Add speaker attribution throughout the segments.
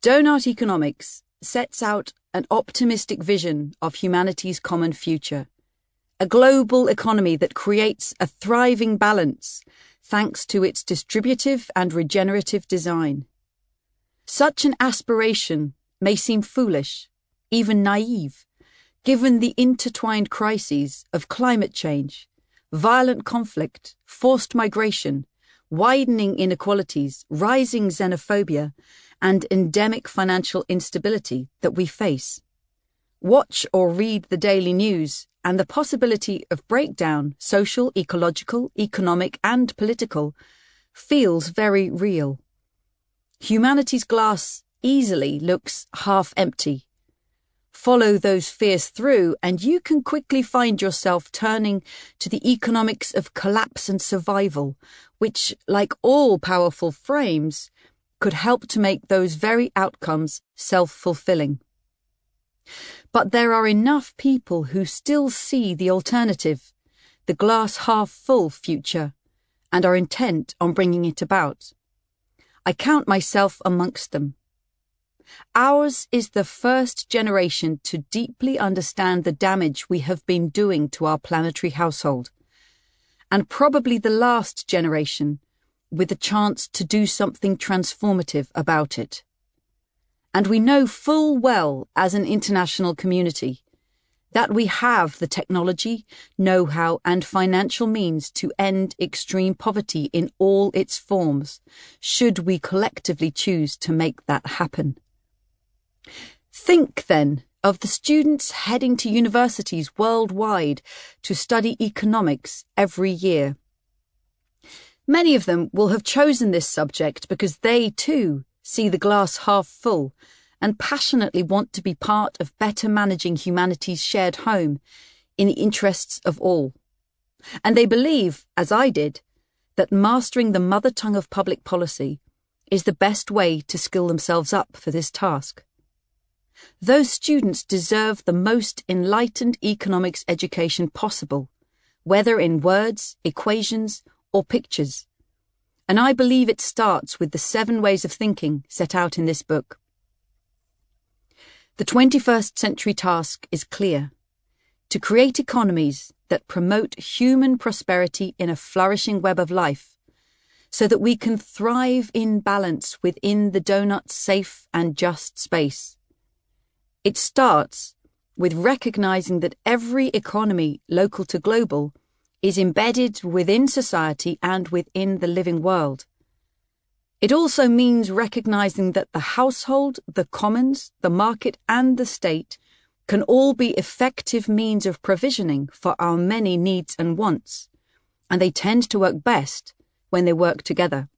Speaker 1: Doughnut Economics sets out an optimistic vision of humanity's common future, a global economy that creates a thriving balance thanks to its distributive and regenerative design. Such an aspiration may seem foolish, even naive, given the intertwined crises of climate change, violent conflict, forced migration, widening inequalities, rising xenophobia, and endemic financial instability that we face. Watch or read the daily news, and the possibility of breakdown, social, ecological, economic, and political, feels very real. Humanity's glass easily looks half empty. Follow those fears through, and you can quickly find yourself turning to the economics of collapse and survival, which, like all powerful frames, could help to make those very outcomes self-fulfilling. But there are enough people who still see the alternative, the glass half-full future, and are intent on bringing it about. I count myself amongst them. Ours is the first generation to deeply understand the damage we have been doing to our planetary household, and probably the last generation with the chance to do something transformative about it. And we know full well as an international community that we have the technology, know-how, and financial means to end extreme poverty in all its forms, should we collectively choose to make that happen. Think, then, of the students heading to universities worldwide to study economics every year. Many of them will have chosen this subject because they, too, see the glass half full and passionately want to be part of better managing humanity's shared home in the interests of all. And they believe, as I did, that mastering the mother tongue of public policy is the best way to skill themselves up for this task. Those students deserve the most enlightened economics education possible, whether in words, equations, or pictures. And I believe it starts with the 7 ways of thinking set out in this book. The 21st century task is clear: to create economies that promote human prosperity in a flourishing web of life, so that we can thrive in balance within the doughnut's safe and just space. It starts with recognizing that every economy, local to global, is embedded within society and within the living world. It also means recognizing that the household, the commons, the market, and the state can all be effective means of provisioning for our many needs and wants, and they tend to work best when they work together.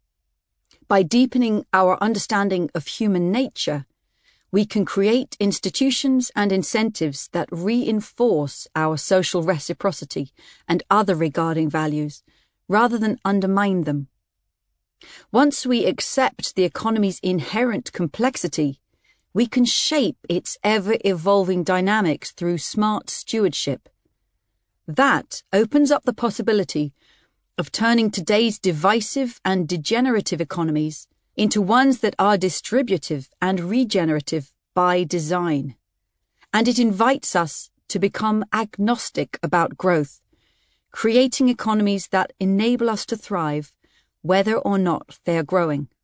Speaker 1: By deepening our understanding of human nature, we can create institutions and incentives that reinforce our social reciprocity and other regarding values, rather than undermine them. Once we accept the economy's inherent complexity, we can shape its ever-evolving dynamics through smart stewardship. That opens up the possibility of turning today's divisive and degenerative economies into ones that are distributive and regenerative by design. And it invites us to become agnostic about growth, creating economies that enable us to thrive, whether or not they are growing.